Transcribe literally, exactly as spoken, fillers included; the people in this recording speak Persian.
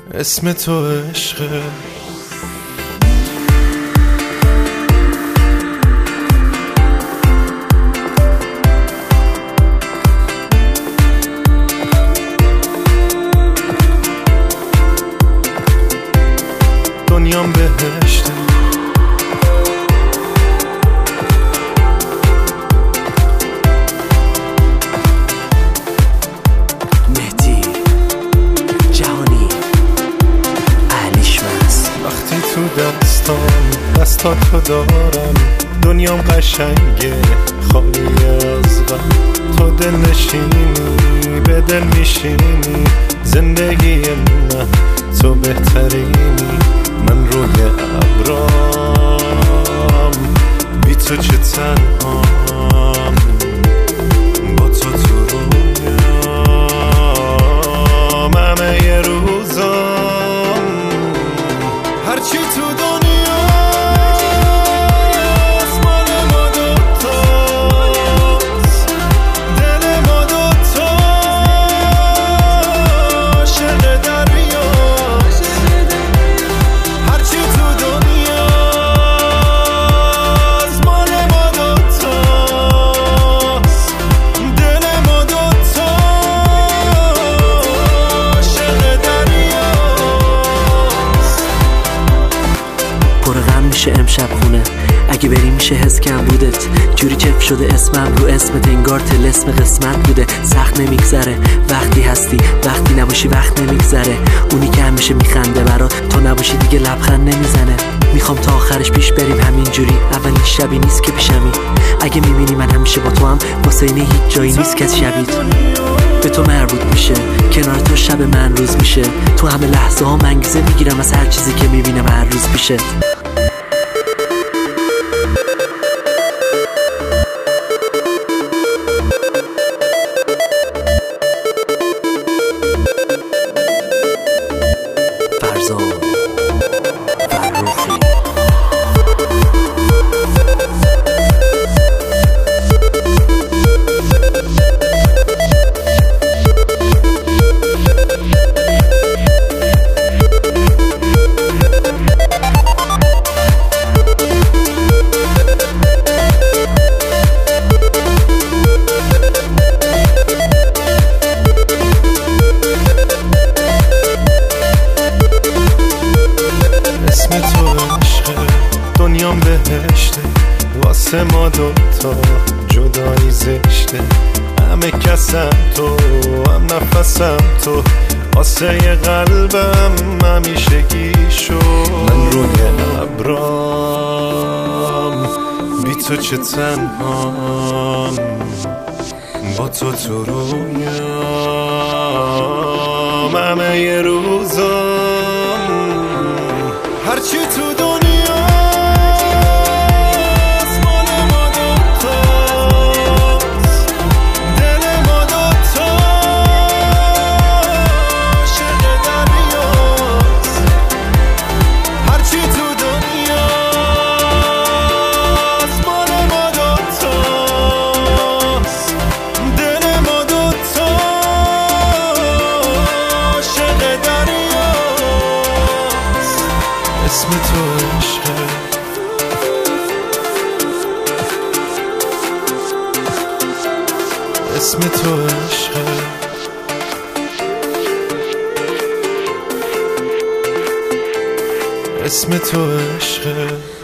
اسم تو عشقه. دنیام بهشته، مهدی جهانی اهلیش مست. وقتی تو دستام دستاتو دارم دنیام قشنگه خالی از غم. تو دل نشینی به دل میشینی، زندگی من تو بهترینی. من روی ابرام بی تو چه تنهام، با تو تو رویام همه یه روزام. هرچی تو دنیا مال ما دوتاست، دل ما دوتاست، عشق دریاست. هرچی تو دنیا مال ما دوتاست، دل ما دوتاست، عشق دریاست. پر غم میشه امشب خونه، اگه بری میشه حس کم بودت. جوری چف شده اسمم رو اسمت، انگار طلسم قسمت بوده. سخت نمیگذره وقتی هستی، وقتی نباشی وقت نمیگذره. اونی که همیشه میخنده برات، تو نباشی دیگه لبخند نمیزنه. میخوام تا آخرش پیش بریم همینجوری، اولین شبی نیست که پیشمی. اگه میبینی من همیشه با تو هم، واسه اینه هیچ جایی نیست کس شبیت به تو مربوط میشه. کنار تو شب من روز میشه، تو همه لحظه ها انگیزه میگیرم از هر چیزی که میبینم هر روز پیشه. فرزان فرخی اسم تو عشقه، دنیام بهشته، واسه ما دوتا جدایی زشته. همه کسم تو، هم نفسم تو، واسه یه قلبم همیشگی شو. من روی ابرام بی تو چه تنهام، با تو تو رویام همه یه روزام. هرچی تو دنیا مال ما دوتاست، دل ما دوتاست، عشق دریاست. هرچی تو دنیا مال ما دوتاست، دل ما دوتاست، عشق دریاست. اسم تو عشقه، اسم تو عشقه. اسم تو عشقه.